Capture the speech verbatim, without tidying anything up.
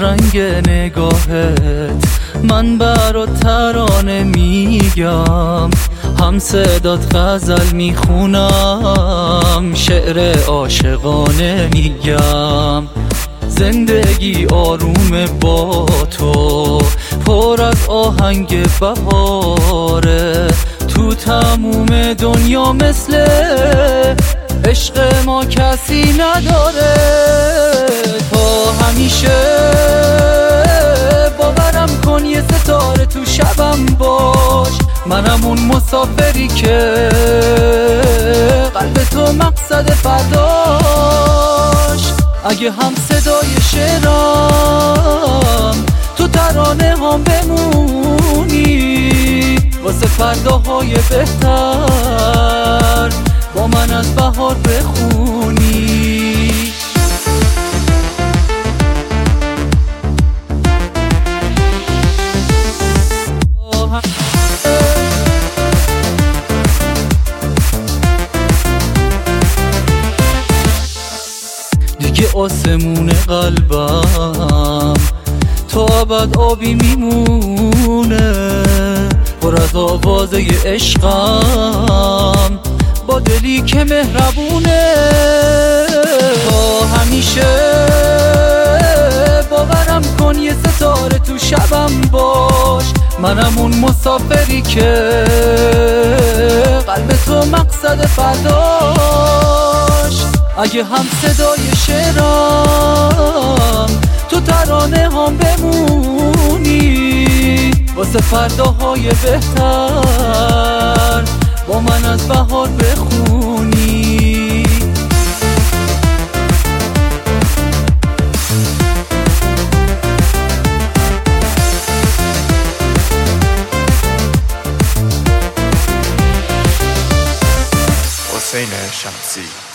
رنگ نگاهت من برات ترانه میگم، هم صدات غزل میخونم، شعر عاشقانه میگم. زندگی آروم با تو، پر از آهنگ بهاره، تو تموم دنیا مثل عشق ما کسی نداره. تا همیشه باورم کن یه ستاره تو شبم باش، منم اون مسافری که قلب تو مقصد فرداش. اگه هم صدای شعرم تو ترانه هم بمونی، واسه فرداهای بهتر با من از بهار بخونی. دیگه آسمون قلبم تا ابد آبی میمونه، پر از آوازه عشقم با دلی که مهربونه. تا همیشه باورم کن یه ستاره تو شبم باش، منم اون مسافری که قلب تو مقصد فرداش. اگه هم صدای شعرم تو ترانه هم بمونی، واسه فرداهای بهتر با من از بهار بخونی. حسین شمسی.